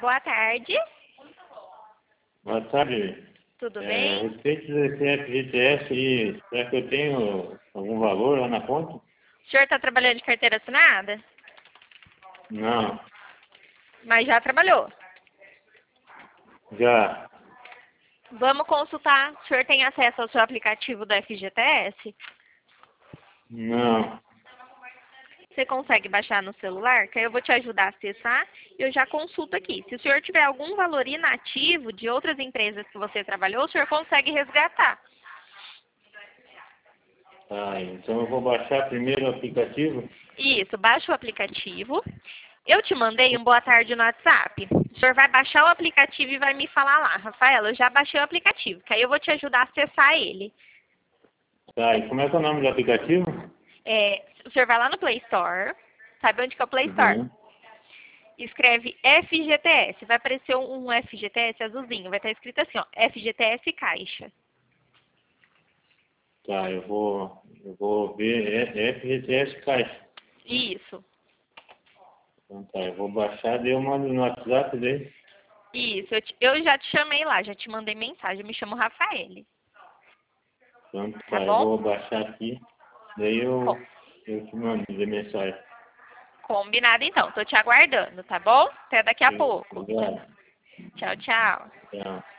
Boa tarde. Boa tarde. Tudo A bem? respeito desse FGTS, será que eu tenho algum valor lá na conta? O senhor está trabalhando de carteira assinada? Não, Mas já trabalhou. já. Vamos consultar. O senhor tem acesso ao seu aplicativo do FGTS? Não. Você consegue baixar no celular? Que aí eu vou te ajudar a acessar e eu já consulto aqui. Se o senhor tiver algum valor inativo de outras empresas que você trabalhou, o senhor consegue resgatar. Tá, então eu vou baixar primeiro o aplicativo. Isso, baixa o aplicativo. Eu te mandei um boa tarde no WhatsApp. O senhor vai baixar o aplicativo e vai me falar lá. Rafaela, eu já baixei o aplicativo, que aí eu vou te ajudar a acessar ele. Tá, e como é que é o nome do aplicativo? O senhor vai lá no Play Store. Sabe onde que é o Play Store? Uhum. Escreve FGTS. Vai aparecer um FGTS azulzinho. Vai estar escrito assim, ó, FGTS Caixa. Tá, eu vou ver FGTS Caixa. Isso. Então tá, eu vou baixar, daí eu mando no WhatsApp daí. Isso. Eu já te chamei lá, já te mandei mensagem. Eu me chamo Rafaele. Então Tá tá, eu bom? vou baixar aqui, daí eu te mando de mensagem. Combinado então. Tô te aguardando, tá bom? Até daqui a pouco. Obrigado. Tchau, tchau. Tchau.